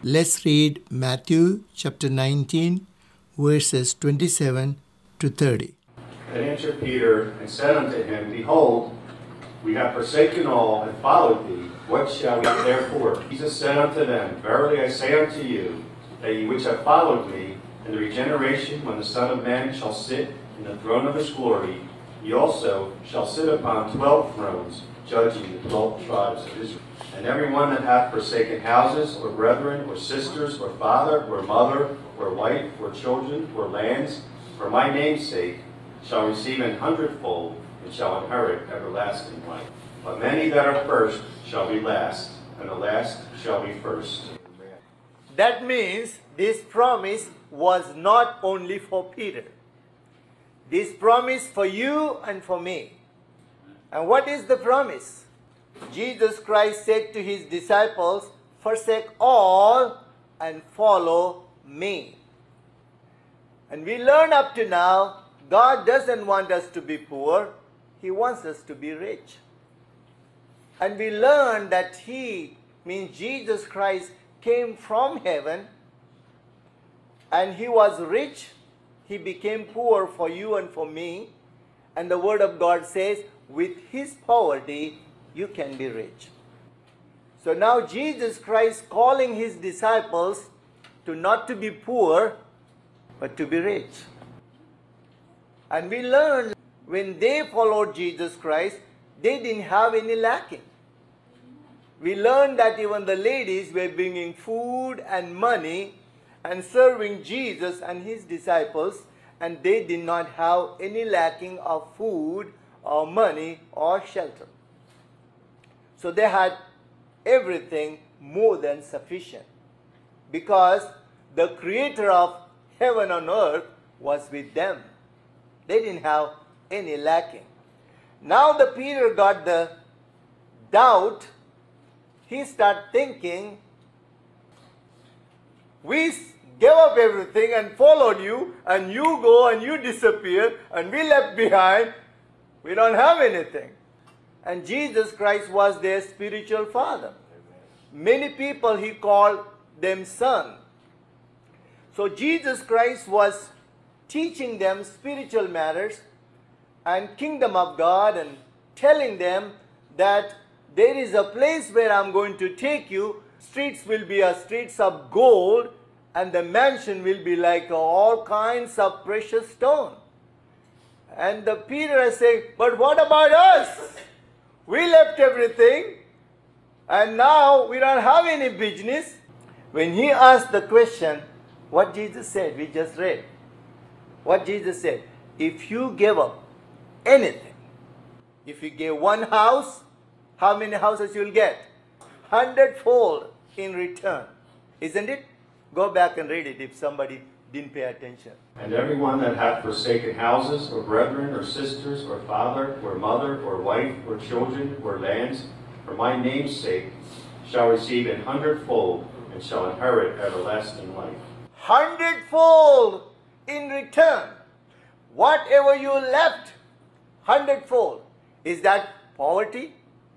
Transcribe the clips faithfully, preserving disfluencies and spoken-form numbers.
Let's read Matthew chapter nineteen, verses twenty-seven to thirty. Then answered Peter and said unto him, Behold, we have forsaken all and followed thee. What shall we therefore? Jesus said unto them, Verily I say unto you, that ye which have followed me, in the regeneration, when the Son of Man shall sit in the throne of his glory, ye also shall sit upon twelve thrones, judging the twelve tribes of Israel. And every one that hath forsaken houses, or brethren, or sisters, or father, or mother, or wife, or children, or lands, for my name's sake, shall receive an hundredfold, and shall inherit everlasting life. But many that are first shall be last, and the last shall be first. That means this promise was not only for Peter. This promise for you and for me. And what is the promise? Jesus Christ said to his disciples, Forsake all and follow me. And we learn up to now, God doesn't want us to be poor. He wants us to be rich. And we learn that He, means Jesus Christ, came from heaven and He was rich. He became poor for you and for me. And the Word of God says, with His poverty, you can be rich. So now Jesus Christ calling His disciples to not to be poor, but to be rich. And we learn when they followed Jesus Christ, they didn't have any lacking. We learned that even the ladies were bringing food and money and serving Jesus and His disciples, and they did not have any lacking of food or money or shelter. So they had everything more than sufficient, because the Creator of heaven and earth was with them. They didn't have any lacking. Now the Peter got the doubt. He started thinking, we gave up everything and followed you, and you go and you disappear, and we left behind. We don't have anything. And Jesus Christ was their spiritual father. Many people He called them son. So Jesus Christ was teaching them spiritual matters and kingdom of God, and telling them that there is a place where I'm going to take you. Streets will be a streets of gold, and the mansion will be like all kinds of precious stone. And the Peter is saying, but what about us? We left everything, and now we don't have any business. When he asked the question, what Jesus said, we just read. What Jesus said, if you give up anything, if you give one house, how many houses you'll get? Hundredfold in return. Isn't it? Go back and read it if somebody didn't pay attention. And every one that hath forsaken houses, or brethren, or sisters, or father, or mother, or wife, or children, or lands, for my name's sake, shall receive an hundredfold, and shall inherit everlasting life. Hundredfold in return. Whatever you left, hundredfold. Is that poverty?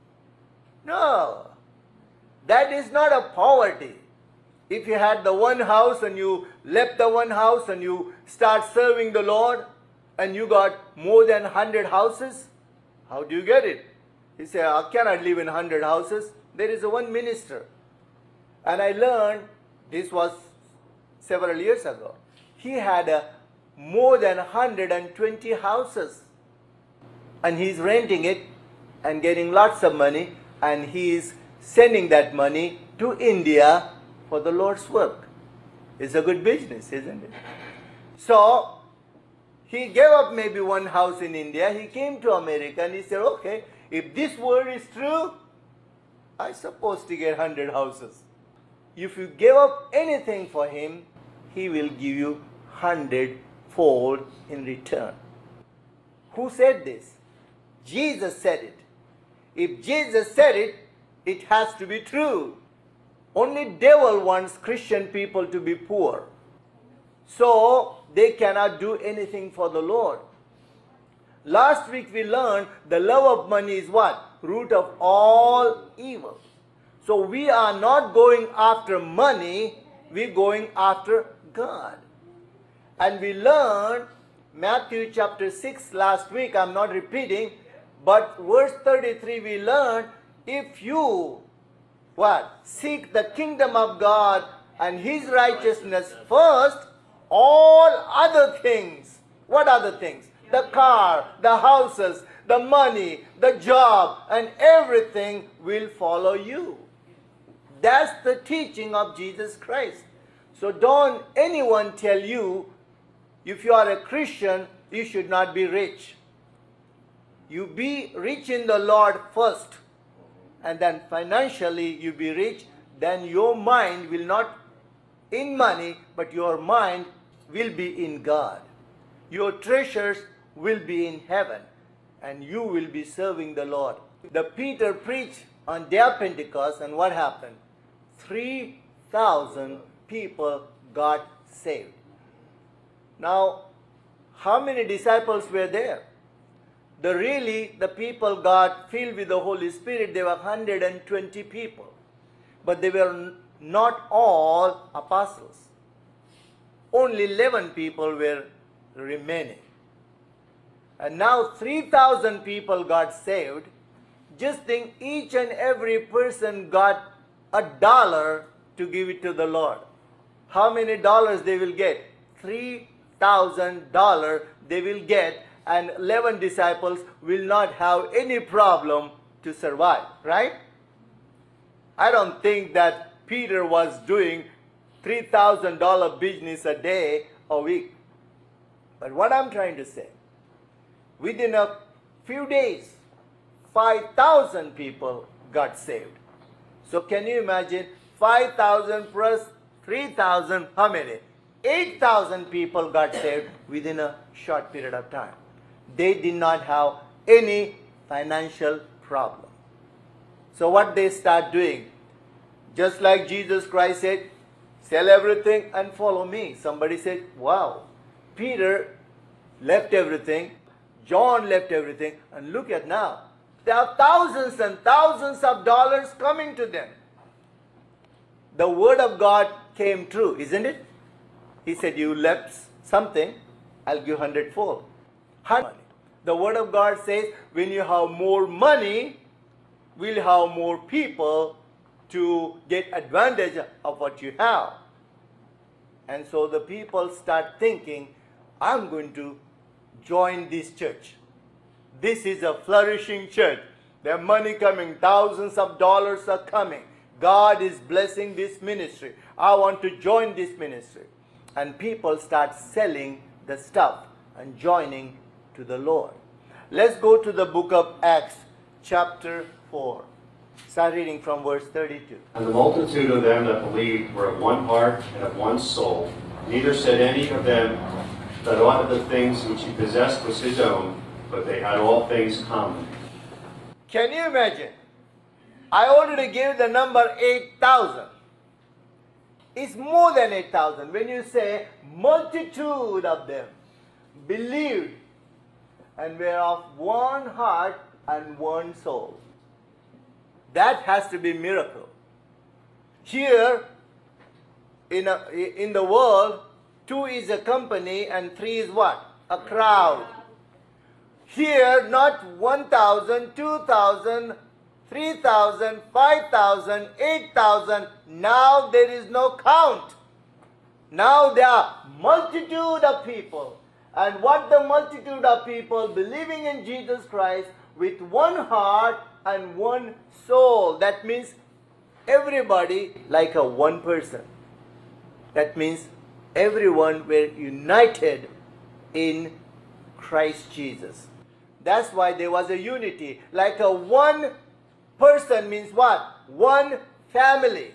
No. That is not a poverty. If you had the one house and you left the one house and you start serving the Lord and you got more than one hundred houses, how do you get it? He said, I cannot live in one hundred houses. There is a one minister. And I learned, this was several years ago, he had a more than one hundred twenty houses. And he's renting it and getting lots of money, and he is sending that money to India for the Lord's work. It's a good business, isn't it? So, he gave up maybe one house in India. He came to America and he said, okay, if this word is true, I'm supposed to get one hundred houses. If you give up anything for Him, He will give you hundredfold in return. Who said this? Jesus said it. If Jesus said it, it has to be true. Only devil wants Christian people to be poor. So they cannot do anything for the Lord. Last week we learned the love of money is what? Root of all evil. So we are not going after money, we're going after God. And we learned Matthew chapter six last week, I'm not repeating, but verse thirty-three we learned, if you, what? Seek the kingdom of God and His righteousness first, all other things. What other things? The car, the houses, the money, the job, and everything will follow you. That's the teaching of Jesus Christ. So don't anyone tell you, if you are a Christian, you should not be rich. You be rich in the Lord first, and then financially you be rich, then your mind will not in money, but your mind will be in God. Your treasures will be in heaven, and you will be serving the Lord. The Peter preached on their Pentecost, and what happened? three thousand people got saved. Now, how many disciples were there? The really, the people got filled with the Holy Spirit, there were one hundred twenty people. But they were not all apostles. Only eleven people were remaining. And now three thousand people got saved. Just think, each and every person got a dollar to give it to the Lord. How many dollars they will get? three thousand dollars they will get, and eleven disciples will not have any problem to survive, right? I don't think that Peter was doing three thousand dollars business a day, a week. But what I'm trying to say, within a few days, five thousand people got saved. So can you imagine, five thousand plus three thousand, how many? eight thousand people got saved within a short period of time. They did not have any financial problem. So what they start doing, just like Jesus Christ said, sell everything and follow me. Somebody said, wow, Peter left everything, John left everything, and look at now. There are thousands and thousands of dollars coming to them. The word of God came true, isn't it? He said, you left something, I'll give hundredfold. Hundred. The word of God says, when you have more money, we'll have more people to get advantage of what you have. And so the people start thinking, I'm going to join this church. This is a flourishing church. There's money coming, thousands of dollars are coming. God is blessing this ministry. I want to join this ministry. And people start selling the stuff and joining to the Lord. Let's go to the book of Acts, chapter four. Start reading from verse thirty-two. And the multitude of them that believed were of one heart and of one soul. Neither said any of them that aught of the things which he possessed was his own, but they had all things common. Can you imagine? I already gave the number eight thousand. It's more than eight thousand. When you say multitude of them believed and were of one heart and one soul. That has to be a miracle. Here in, a, in the world, two is a company and three is what? A crowd. Here, not one thousand, two thousand, three thousand, five thousand, eight thousand. Now there is no count. Now there are multitude of people. And what the multitude of people believing in Jesus Christ with one heart and one soul. That means everybody like a one person. That means everyone were united in Christ Jesus. That's why there was a unity. Like a one person means what? One family.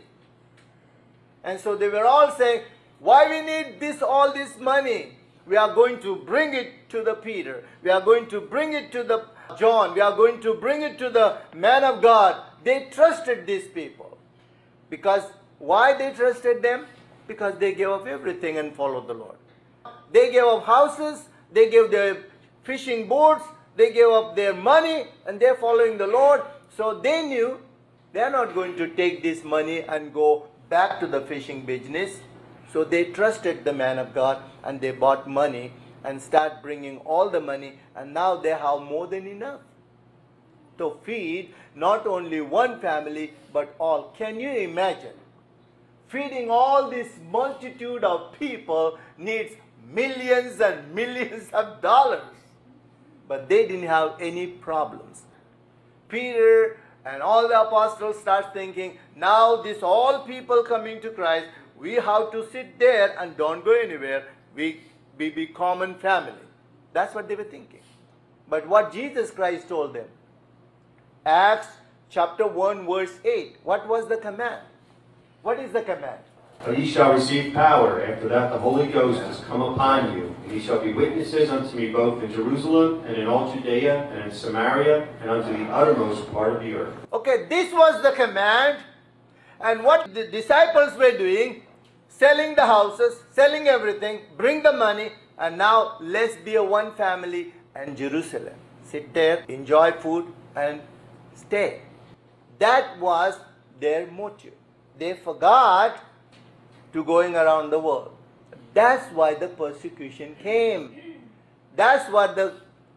And so they were all saying, why we need this, all this money? We are going to bring it to the Peter. We are going to bring it to the John. We are going to bring it to the man of God. They trusted these people. Because why they trusted them? Because they gave up everything and followed the Lord. They gave up houses. They gave their fishing boats. They gave up their money and they're following the Lord. So they knew They are not going to take this money and go back to the fishing business. So they trusted the man of God and they bought money and start bringing all the money, and now they have more than enough to feed not only one family but all. Can you imagine? Feeding all this multitude of people needs millions and millions of dollars. But they didn't have any problems. Peter and all the apostles start thinking, now this all people coming to Christ, we have to sit there and don't go anywhere. We, we be common family. That's what they were thinking. But what Jesus Christ told them, Acts chapter one verse eight, what was the command? What is the command? But ye shall receive power. After that the Holy Ghost is come upon you. And ye shall be witnesses unto me both in Jerusalem and in all Judea and in Samaria and unto the uttermost part of the earth. Okay, this was the command. And what the disciples were doing, selling the houses, selling everything, bring the money, and now let's be a one family and Jerusalem. Sit there, enjoy food, and stay. That was their motive. They forgot to going around the world. That's why the persecution came. That's why the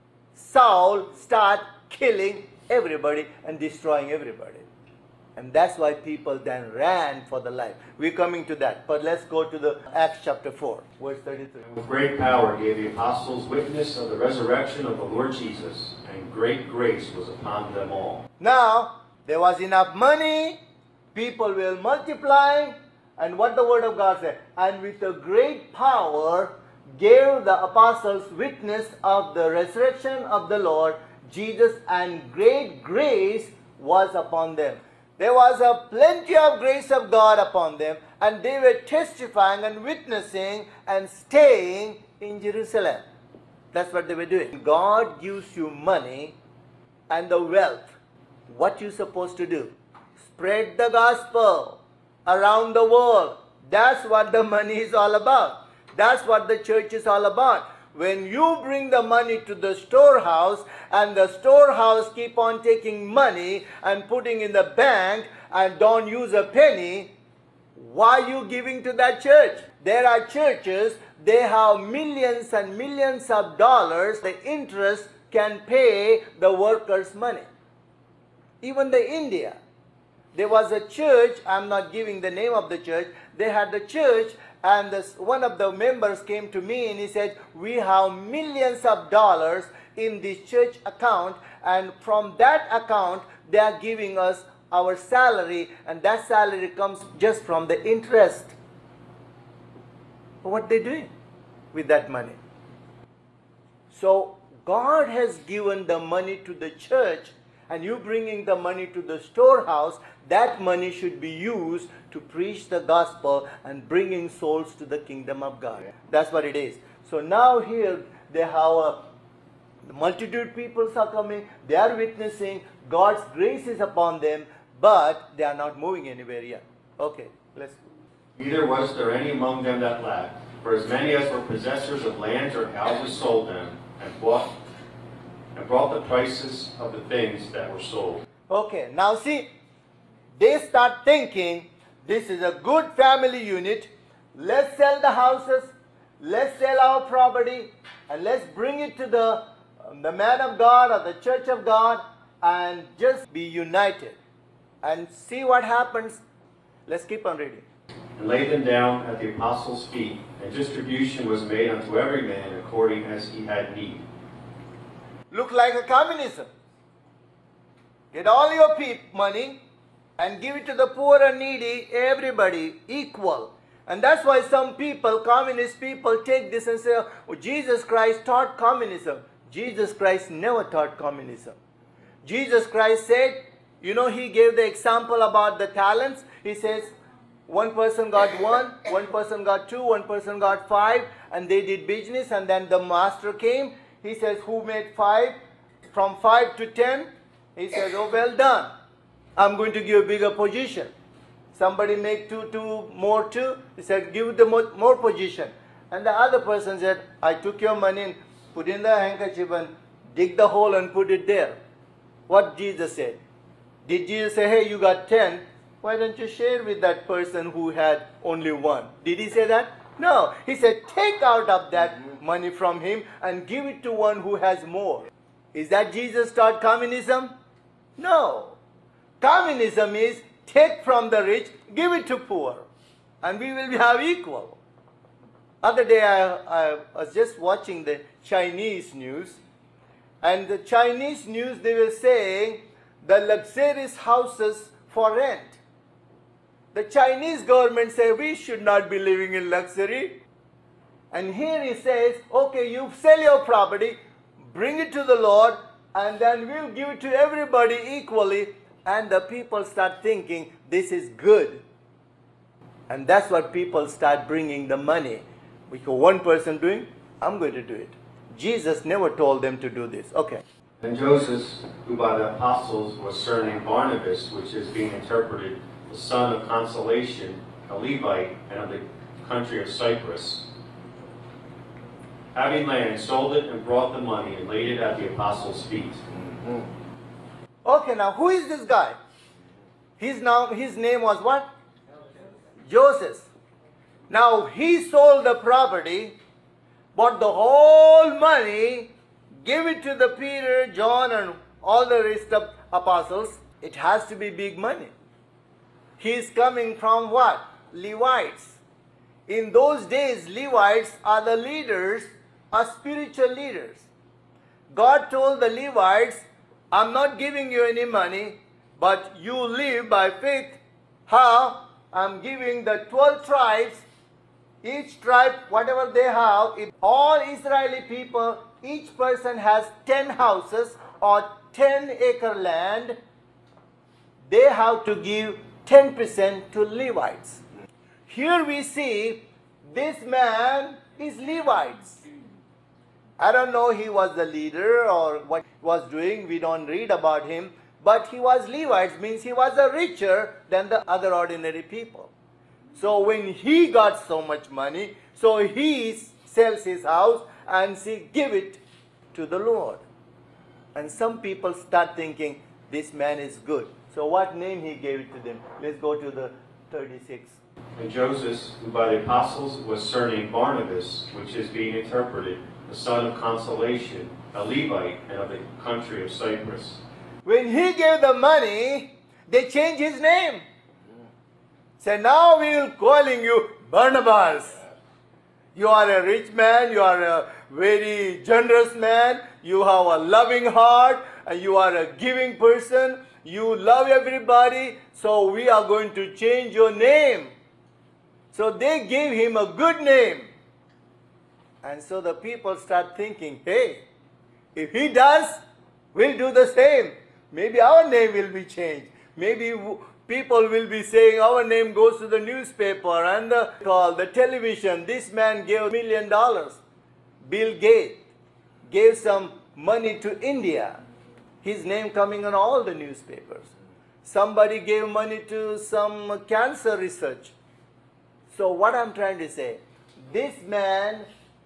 Saul start killing everybody and destroying everybody. And that's why people then ran for the life. We're coming to that. But let's go to the Acts chapter four, verse thirty-three. And with great power gave the apostles witness of the resurrection of the Lord Jesus, and great grace was upon them all. Now, there was enough money, people will multiply, and what the word of God said, and with a great power gave the apostles witness of the resurrection of the Lord Jesus, and great grace was upon them. There was a plenty of grace of God upon them, and they were testifying and witnessing and staying in Jerusalem. That's what they were doing. God gives you money and the wealth. What you supposed to do? Spread the gospel around the world. That's what the money is all about. That's what the church is all about. When you bring the money to the storehouse and the storehouse keep on taking money and putting in the bank and don't use a penny, why are you giving to that church? There are churches, they have millions and millions of dollars. The interest can pay the workers' money. Even the India. There was a church, I'm not giving the name of the church, they had the church, and this, one of the members came to me and he said, we have millions of dollars in this church account, and from that account they are giving us our salary, and that salary comes just from the interest. What they doing with that money? So God has given the money to the church, and you bringing the money to the storehouse, that money should be used to preach the gospel and bringing souls to the kingdom of God. That's what it is. So now here they have a the multitude of people are coming, they are witnessing, God's grace is upon them, but they are not moving anywhere yet. Okay, let's go. Neither was there any among them that lacked, for as many as were possessors of lands or houses sold them, and bought and brought the prices of the things that were sold. Okay, now see, they start thinking, this is a good family unit, let's sell the houses, let's sell our property, and let's bring it to the, um, the man of God or the church of God, and just be united. And see what happens. Let's keep on reading. And laid them down at the apostles' feet, and distribution was made unto every man according as he had need. Look like a communism. Get all your peop money and give it to the poor and needy, everybody equal. And that's why some people, communist people, take this and say, oh, Jesus Christ taught communism. Jesus Christ never taught communism. Jesus Christ said, you know, he gave the example about the talents. He says, one person got one, one person got two, one person got five, and they did business, and then the master came. He says, who made five? From five to ten? He says, oh, well done. I'm going to give a bigger position. Somebody make two, two, more two. He said, give the more, more position. And the other person said, I took your money and put in the handkerchief and dig the hole and put it there. What Jesus said? Did Jesus say, hey, you got ten, why don't you share with that person who had only one? Did he say that? No. He said, take out of that money from him and give it to one who has more. Is that Jesus taught communism? No. Communism is take from the rich, give it to poor, and we will have equal. Other day I, I was just watching the Chinese news, and the Chinese news, they were saying the luxurious houses for rent. The Chinese government say we should not be living in luxury. And here he says, okay, you sell your property, bring it to the Lord, and then we'll give it to everybody equally. And the people start thinking this is good. And that's what people start bringing the money. Because one person doing, I'm going to do it. Jesus never told them to do this. Okay. And Joseph, who by the apostles was surnamed Barnabas, which is being interpreted the son of consolation, a Levite, and of the country of Cyprus, having land, sold it and brought the money and laid it at the apostles' feet. Mm-hmm. Okay, now who is this guy? His, now, his name was what? Joseph. Now he sold the property, bought the whole money, gave it to the Peter, John, and all the rest of apostles. It has to be big money. He is coming from what? Levites. In those days, Levites are the leaders, are spiritual leaders. God told the Levites, I'm not giving you any money, but you live by faith. How? I'm giving the twelve tribes, each tribe, whatever they have, if all Israeli people, each person has ten houses or ten acre land, they have to give ten percent to Levites. Here we see this man is Levites. I don't know he was the leader or what he was doing. We don't read about him. But he was Levites, means he was a richer than the other ordinary people. So when he got so much money, so he sells his house and he give it to the Lord. And some people start thinking, this man is good. So what name he gave it to them? Let's go to the thirty-six. And Joseph, who by the apostles was surnamed Barnabas, which is being interpreted the son of consolation, a Levite, and of the country of Cyprus. When he gave the money, they changed his name. Say, now we will calling you Barnabas. You are a rich man, you are a very generous man, you have a loving heart, and you are a giving person, you love everybody, so we are going to change your name. So they gave him a good name. And so the people start thinking, hey, if he does, we'll do the same. Maybe our name will be changed. Maybe people will be saying our name goes to the newspaper and the call, the television. This man gave a million dollars. Bill Gates gave some money to India. His name coming on all the newspapers. Somebody gave money to some cancer research. So what I'm trying to say, this man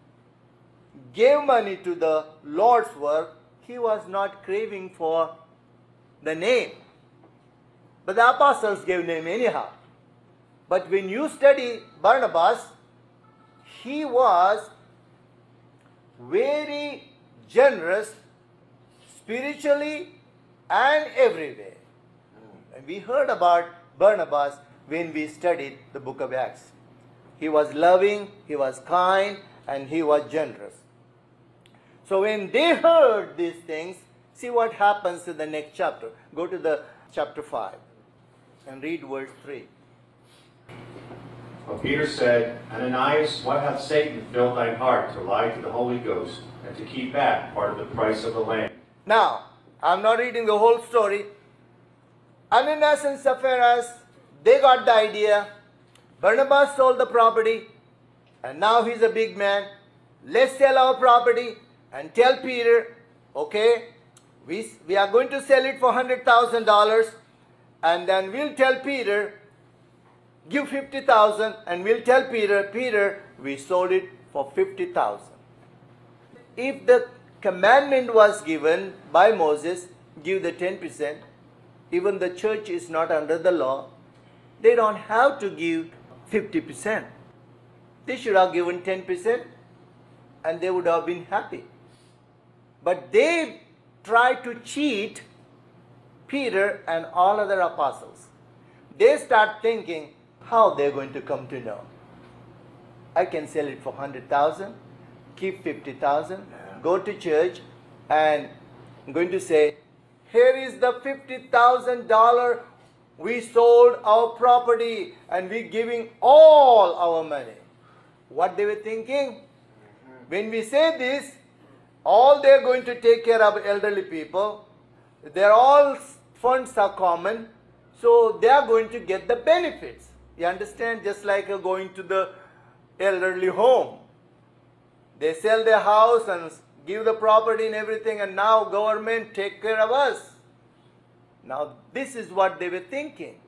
gave money to the Lord's work. He was not craving for the name. But the apostles gave name anyhow. But when you study Barnabas, he was very generous spiritually and everywhere. And we heard about Barnabas when we studied the book of Acts. He was loving, he was kind, and he was generous. So when they heard these things, see what happens in the next chapter. Go to the chapter five and read verse three. Well, Peter said, Ananias, what hath Satan filled thine heart to lie to the Holy Ghost and to keep back part of the price of the land? Now, I'm not reading the whole story. Ananias and Sapphira, they got the idea. Barnabas sold the property, and now he's a big man. Let's sell our property and tell Peter, okay, we, we are going to sell it for one hundred thousand dollars, and then we'll tell Peter, give fifty thousand dollars, and we'll tell Peter, Peter, we sold it for fifty thousand dollars. If the commandment was given by Moses, give the ten percent, even the church is not under the law, they don't have to give fifty percent. They should have given ten percent and they would have been happy. But they tried to cheat Peter and all other apostles. They start thinking how they're going to come to know. I can sell it for one hundred thousand, keep fifty thousand, go to church, and I'm going to say, here is the fifty thousand dollars we sold our property and we're giving all our money. What they were thinking? When we say this, all they're going to take care of elderly people. They're all funds are common, so they are going to get the benefits. You understand? Just like uh, going to the elderly home. They sell their house and give the property and everything, and now government take care of us. Now this is what they were thinking.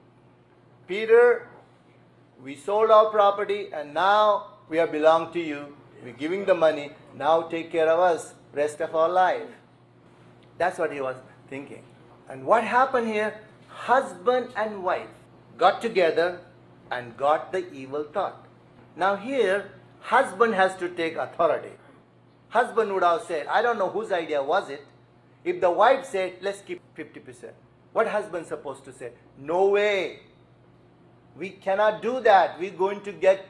Peter, we sold our property and now we are belong to you. We're giving the money. Now take care of us rest of our life. That's what he was thinking. And what happened here? Husband and wife got together and got the evil thought. Now here, husband has to take authority. Husband would have said, I don't know whose idea was it. If the wife said, let's keep fifty percent. What husband supposed to say? No way. We cannot do that. We're going to get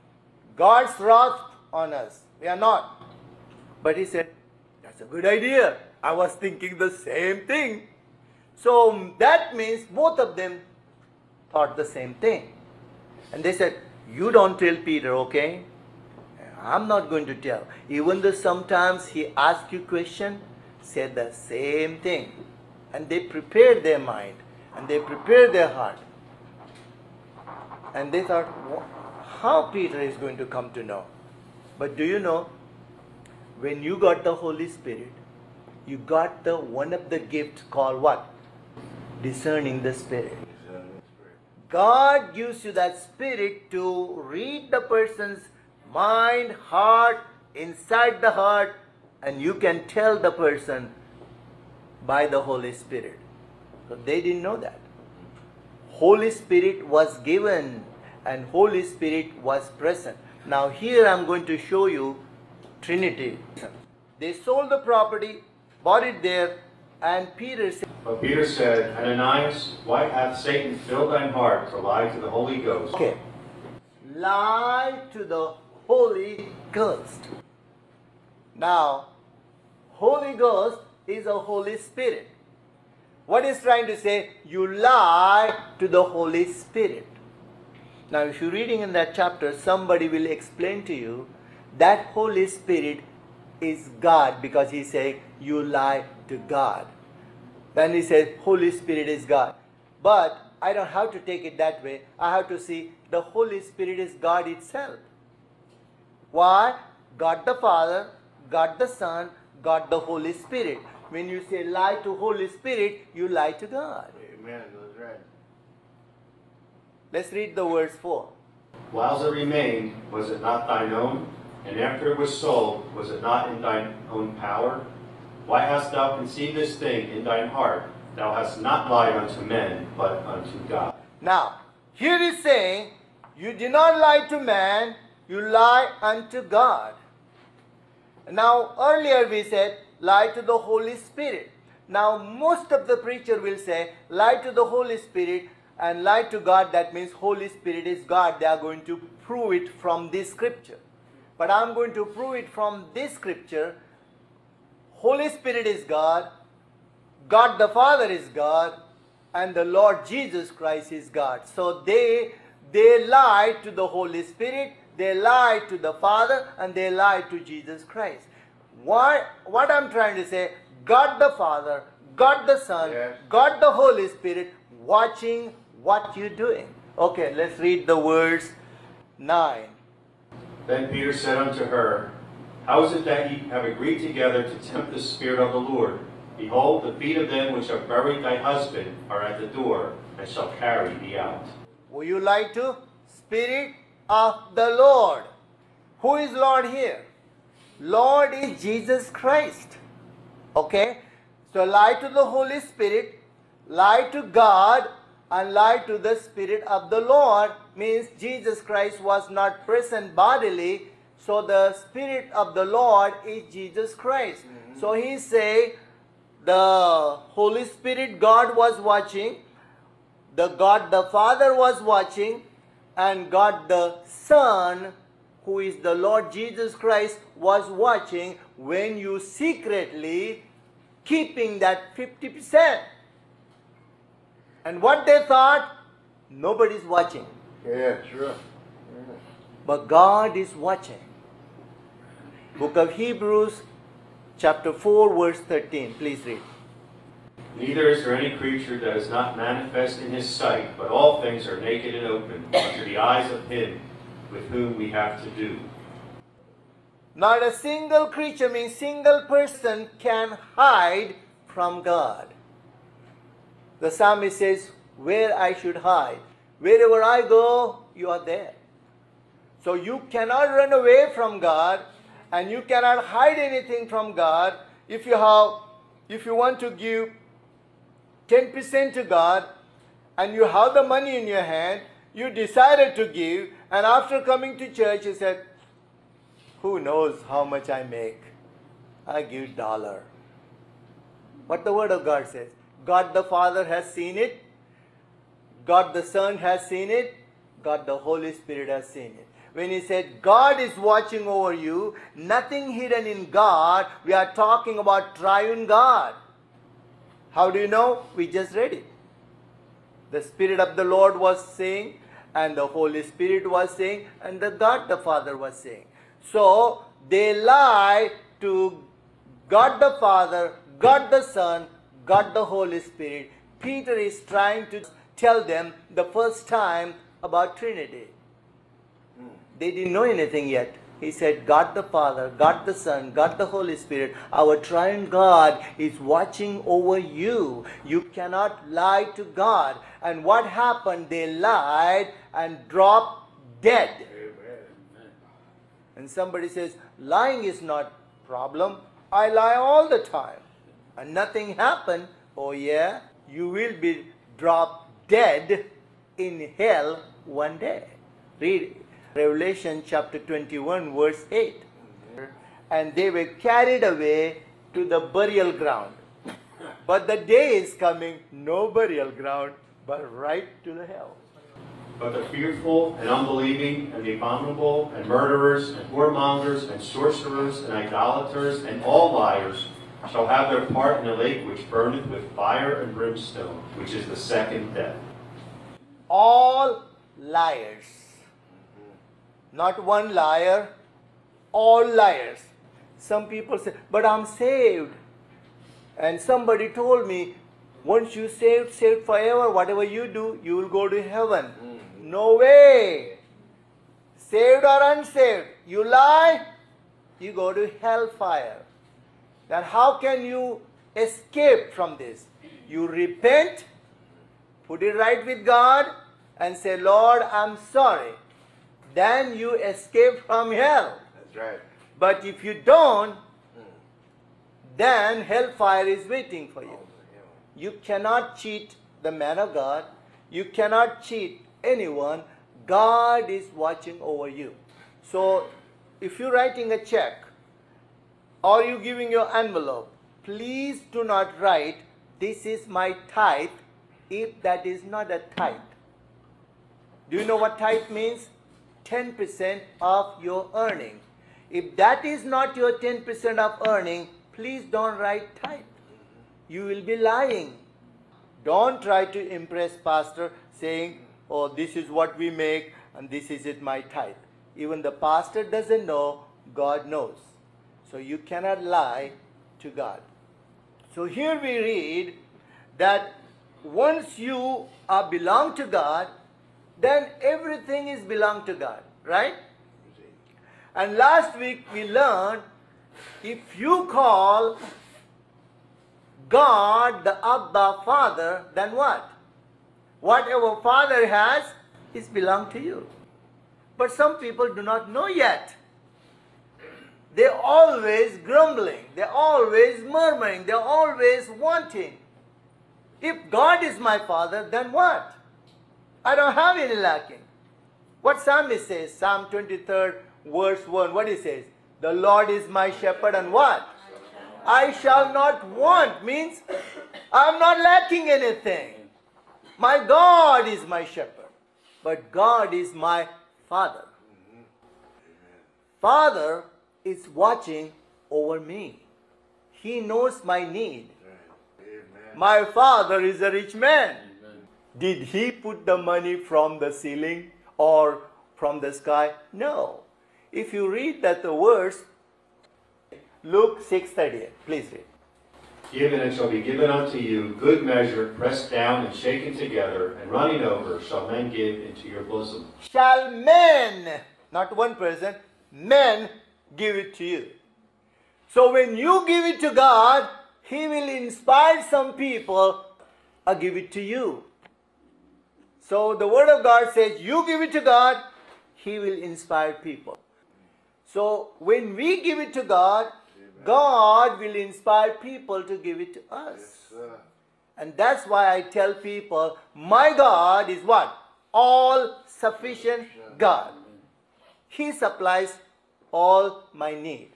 God's wrath on us. We are not. But he said, that's a good idea. I was thinking the same thing. So that means both of them thought the same thing. And they said, you don't tell Peter, okay? I'm not going to tell. Even though sometimes he asks you question, say the same thing. And they prepared their mind. And they prepared their heart. And they thought, how Peter is going to come to know? But do you know, when you got the Holy Spirit, you got the one of the gifts called what? Discerning the Spirit. God gives you that spirit to read the person's mind, heart, inside the heart, and you can tell the person by the Holy Spirit. So they didn't know that. Holy Spirit was given and Holy Spirit was present. Now here I'm going to show you Trinity. They sold the property, bought it there, and Peter said, But Peter said, Ananias, why hath Satan filled thine heart to lie to the Holy Ghost? okay, lie to the Holy Ghost. Now, Holy Ghost is a Holy Spirit. What is trying to say? You lie to the Holy Spirit. Now, if you're reading in that chapter, somebody will explain to you that Holy Spirit is God, because he said, you lie to God. Then he says, Holy Spirit is God. But I don't have to take it that way. I have to see the Holy Spirit is God itself. Why? God the Father, God the Son, God the Holy Spirit. When you say lie to Holy Spirit, you lie to God. Amen. That's right. Let's read the verse four. Whiles it remained, was it not thine own? And after it was sold, was it not in thine own power? Why hast thou conceived this thing in thine heart? Thou hast not lied unto men, but unto God. Now, here is saying, you did not lie to man, you lie unto God. Now, earlier we said, lie to the Holy Spirit. Now, most of the preacher will say, lie to the Holy Spirit and lie to God. That means Holy Spirit is God. They are going to prove it from this scripture. But I'm going to prove it from this scripture. Holy Spirit is God, God the Father is God, and the Lord Jesus Christ is God. So they, they lie to the Holy Spirit, they lie to the Father, and they lie to Jesus Christ. Why, what I'm trying to say, God the Father, God the Son, Yes. God the Holy Spirit, watching what you're doing. Okay, let's read the verse nine. Then Peter said unto her, How is it that ye have agreed together to tempt the Spirit of the Lord? Behold, the feet of them which have buried thy husband are at the door, and shall carry thee out. Who you lie to? Spirit of the Lord. Who is Lord here? Lord is Jesus Christ. Okay? So lie to the Holy Spirit, lie to God and lie to the Spirit of the Lord, means Jesus Christ was not present bodily, so the Spirit of the Lord is Jesus Christ. Mm-hmm. So he say the Holy Spirit, God was watching, the God the Father was watching, and God the Son, who is the Lord Jesus Christ, was watching when you secretly keeping that fifty percent. And what they thought, nobody's watching. Yeah, sure. But God is watching. Book of Hebrews, chapter four, verse thirteen. Please read. Neither is there any creature that is not manifest in his sight, but all things are naked and open unto the eyes of him with whom we have to do. Not a single creature, means single person, can hide from God. The psalmist says, where I should hide. Wherever I go, you are there. So you cannot run away from God, and you cannot hide anything from God. If you have, if you want to give ten percent to God, and you have the money in your hand, you decided to give, and after coming to church, you said, who knows how much I make? I give dollar. What the Word of God says. God the Father has seen it. God the Son has seen it. God the Holy Spirit has seen it. When he said God is watching over you, nothing hidden in God, we are talking about triune God. How do you know? We just read it. The Spirit of the Lord was saying, and the Holy Spirit was saying, and the God the Father was saying. So they lie to God the Father, God the Son, God the Holy Spirit. Peter is trying to tell them the first time about Trinity. They didn't know anything yet. He said, God the Father, God the Son, God the Holy Spirit, our triune God is watching over you. You cannot lie to God. And what happened? They lied and dropped dead. Amen. And somebody says, lying is not problem. I lie all the time. And nothing happened. Oh yeah, you will be dropped dead in hell one day. Read Revelation chapter twenty-one, verse eight. And they were carried away to the burial ground. But the day is coming, no burial ground, but right to the hell. But the fearful and unbelieving and the abominable and murderers and whoremongers and sorcerers and idolaters and all liars shall have their part in the lake which burneth with fire and brimstone, which is the second death. All liars. Not one liar, all liars. Some people say, but I'm saved. And somebody told me, once you saved, saved forever, whatever you do, you will go to heaven. Mm-hmm. No way. Saved or unsaved, you lie, you go to hellfire. Then how can you escape from this? You repent, put it right with God, and say, Lord, I'm sorry. Then you escape from hell. That's right. But if you don't, then hellfire is waiting for you. You cannot cheat the man of God. You cannot cheat anyone. God is watching over you. So if you're writing a check or you're giving your envelope, please do not write, this is my tithe, if that is not a tithe. Do you know what tithe means? ten percent of your earning. If that is not your ten percent of earning, please don't write tithe. You will be lying. Don't try to impress pastor saying, oh, this is what we make and this is it my tithe. Even the pastor doesn't know, God knows. So you cannot lie to God. So here we read that once you are belong to God, then everything is belong to God, right? And last week we learned, if you call God the Abba Father, then what? Whatever Father has is belong to you. But some people do not know yet. They're always grumbling. They're always murmuring. They're always wanting. If God is my Father, then what? I don't have any lacking. What psalmist says, Psalm twenty-three, verse one, what he says? The Lord is my shepherd and what? I shall not want, means I'm not lacking anything. My God is my shepherd, but God is my Father. Father is watching over me. He knows my need. My father is a rich man. Did he put the money from the ceiling or from the sky? No. If you read that the verse, Luke six thirty-eight, please read. Give and it shall be given unto you, good measure, pressed down and shaken together, and running over, shall men give into your bosom. Shall men, not one person, men give it to you. So when you give it to God, He will inspire some people or give it to you. So the Word of God says, you give it to God, He will inspire people. So when we give it to God, God will inspire people to give it to us. Yes, and that's why I tell people, my God is what? All sufficient God. He supplies all my need.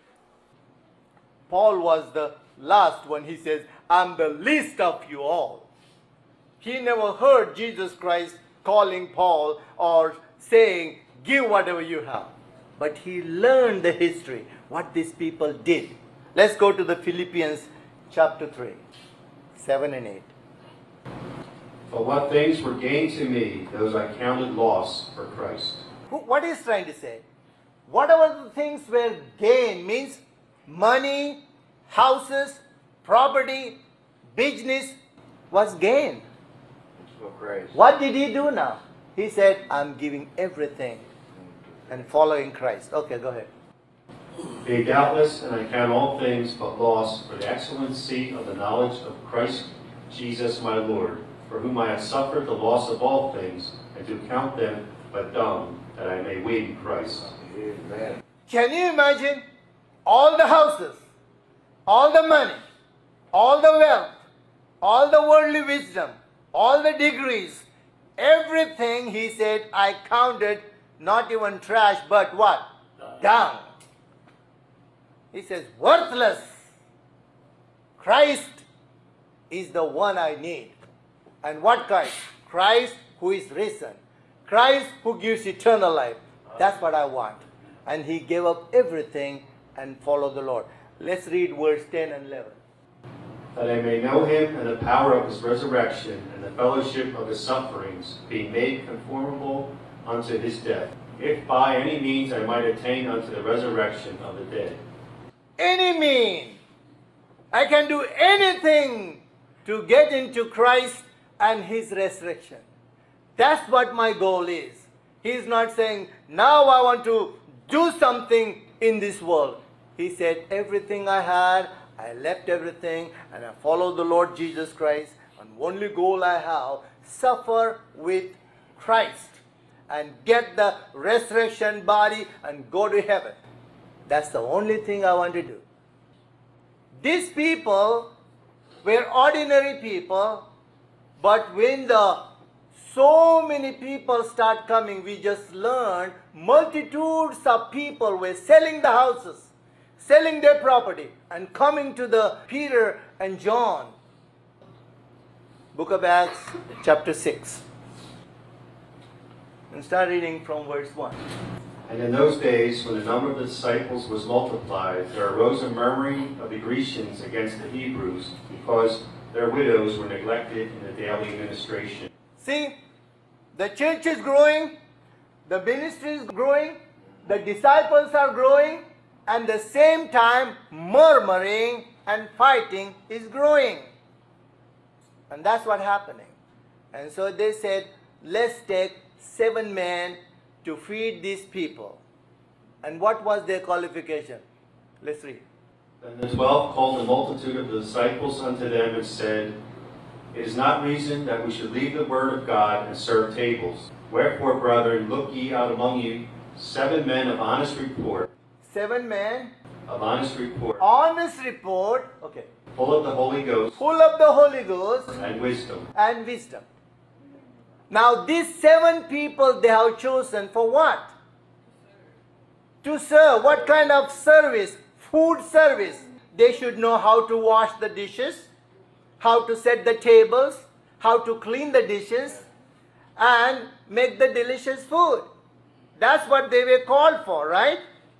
Paul was the last one. He says, I'm the least of you all. He never heard Jesus Christ calling Paul or saying, give whatever you have. But he learned the history, what these people did. Let's go to the Philippians chapter three, seven and eight. For what things were gained to me, those I counted loss for Christ. What is trying to say? Whatever the things were gained means money, houses, property, business was gain. For Christ. What did he do now? He said, I'm giving everything and following Christ. Okay, go ahead. Yea, doubtless, and I count all things but loss for the excellency of the knowledge of Christ Jesus my Lord, for whom I have suffered the loss of all things, and do count them but dung, that I may win Christ. Amen. Can you imagine all the houses, all the money, all the wealth, all the worldly wisdom, all the degrees, everything, he said, I counted not even trash, but what? Dung. He says, worthless. Christ is the one I need. And what Christ? Christ who is risen. Christ who gives eternal life. That's what I want. And he gave up everything and followed the Lord. Let's read verse ten and eleven. That I may know him and the power of his resurrection and the fellowship of his sufferings, being made conformable unto his death, if by any means I might attain unto the resurrection of the dead. Any mean. I can do anything to get into Christ and his resurrection. That's what my goal is. He's not saying, now I want to do something in this world. He said, everything I had, I left everything and I followed the Lord Jesus Christ. And only goal I have, suffer with Christ and get the resurrection body and go to heaven. That's the only thing I want to do. These people were ordinary people, but when the so many people start coming, we just learned multitudes of people were selling the houses, selling their property, and coming to the Peter and John. Book of Acts, chapter six. And start reading from verse one. And in those days, when the number of the disciples was multiplied, there arose a murmuring of the Grecians against the Hebrews, because their widows were neglected in the daily ministration. See, the church is growing, the ministry is growing, the disciples are growing, and at the same time murmuring and fighting is growing. And that's what's happening. And so they said, let's take seven men to feed these people. And what was their qualification? Let's read. Then the twelve called the multitude of the disciples unto them and said, It is not reason that we should leave the word of God and serve tables. Wherefore, brethren, look ye out among you seven men of honest report. Seven men, Of honest report. honest report, okay, full of the Holy Ghost full of the Holy Ghost and wisdom. and wisdom. Now these seven people they have chosen for what? To serve. What kind of service? Food service. They should know how to wash the dishes, how to set the tables, how to clean the dishes, and make the delicious food. That's what they were called for, right?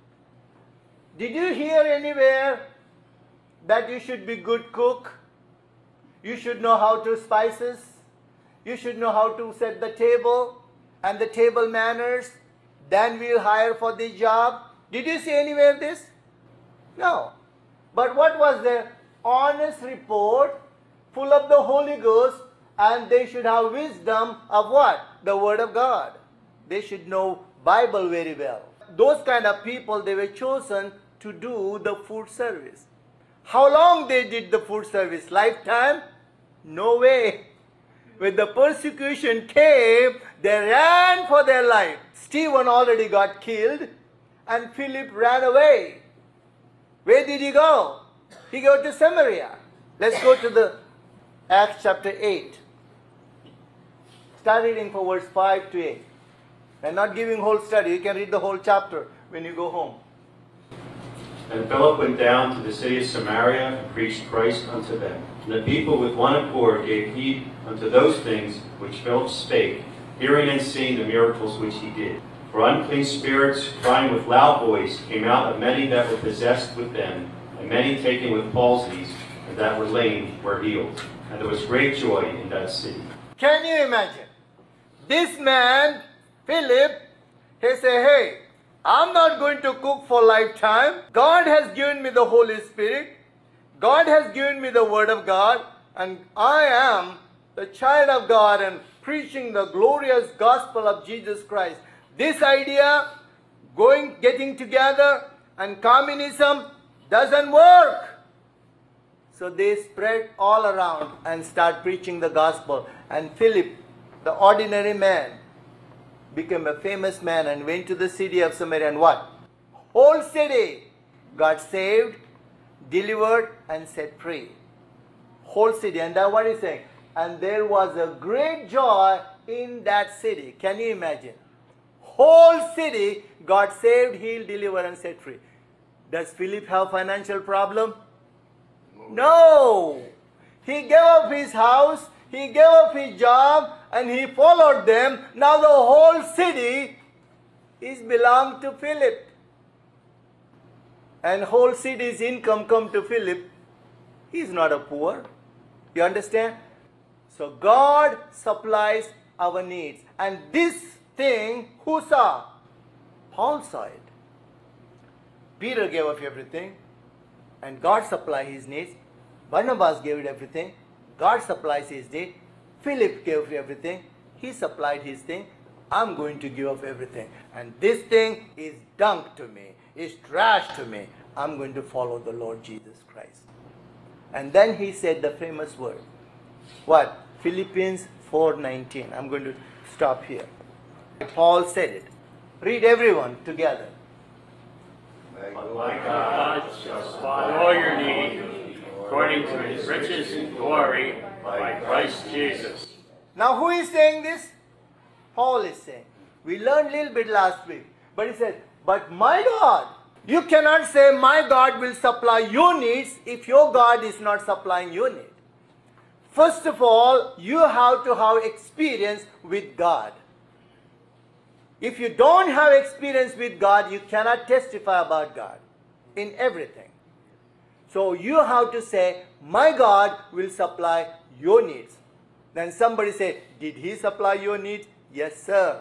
Did you hear anywhere that you should be good cook? You should know how to spices. You should know how to set the table and the table manners. Then we'll hire for the job. Did you see anywhere this? No. But what was the honest report? Full of the Holy Ghost, and they should have wisdom of what? The Word of God. They should know Bible very well. Those kind of people, they were chosen to do the food service. How long they did the food service? Lifetime? No way. When the persecution came, they ran for their life. Stephen already got killed, and Philip ran away. Where did he go? He go to Samaria. Let's go to the Acts chapter eight. Start reading from verse five to eight. I'm not giving whole study. You can read the whole chapter when you go home. And Philip went down to the city of Samaria and preached Christ unto them. And the people with one accord gave heed unto those things which Philip spake, hearing and seeing the miracles which he did. For unclean spirits, crying with loud voice, came out of many that were possessed with them, and many taken with palsies, and that were lame were healed. And there was great joy in that city. Can you imagine? This man, Philip, he said, hey, I'm not going to cook for lifetime. God has given me the Holy Spirit. God has given me the Word of God. And I am the child of God and preaching the glorious gospel of Jesus Christ. This idea, going, getting together and communism doesn't work. So they spread all around and start preaching the gospel. And Philip, the ordinary man, became a famous man and went to the city of Samaria, and what? Whole city got saved, delivered, and set free. Whole city. And that's what he's saying. And there was a great joy in that city. Can you imagine? Whole city got saved, healed, delivered, and set free. Does Philip have financial problem? No. He gave up his house, he gave up his job, and he followed them. Now the whole city is belonged to Philip. And whole city's income come to Philip. He's not a poor. You understand? So God supplies our needs. And this thing, who saw? Paul saw it. Peter gave up everything, and God supplied his needs. Barnabas gave it everything. God supplies his need. Philip gave everything. He supplied his thing. I'm going to give up everything. And this thing is junk to me. It's trash to me. I'm going to follow the Lord Jesus Christ. And then he said the famous word. What? Philippians four nineteen. I'm going to stop here. Paul said it. Read everyone together. But my God shall supply all your need according to his riches and glory by Christ Jesus. Now who is saying this? Paul is saying. We learned a little bit last week. But he said, but my God. You cannot say my God will supply your needs if your God is not supplying your need. First of all, you have to have experience with God. If you don't have experience with God, you cannot testify about God in everything. So you have to say, my God will supply your needs. Then somebody say, did he supply your needs? Yes, sir.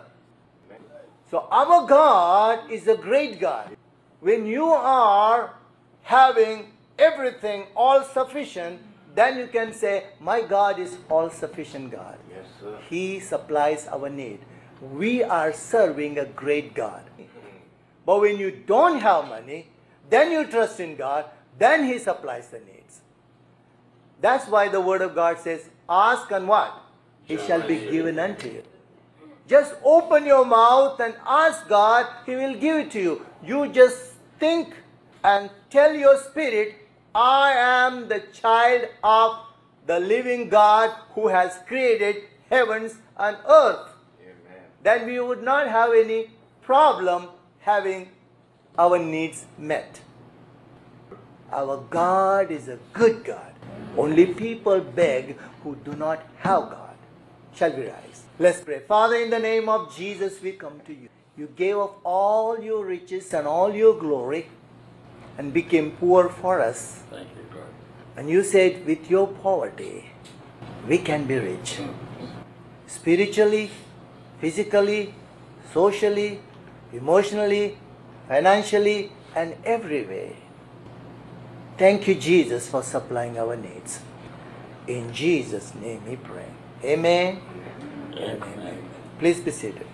So our God is a great God. When you are having everything all sufficient, then you can say, my God is all sufficient God. Yes, sir. He supplies our need. We are serving a great God. But when you don't have money, then you trust in God, then He supplies the needs. That's why the Word of God says, ask and what? It shall be given unto you. Just open your mouth and ask God, He will give it to you. You just think and tell your spirit, I am the child of the living God who has created heavens and earth. Amen. Then we would not have any problem having our needs met. Our God is a good God. Only people beg who do not have God. Shall we rise? Let's pray. Father, in the name of Jesus, we come to you. You gave up all your riches and all your glory and became poor for us. Thank you, Lord. And you said, with your poverty, we can be rich. Spiritually, physically, socially, emotionally, financially, and every way. Thank you, Jesus, for supplying our needs. In Jesus' name we pray. Amen. Amen. Amen. Please be seated.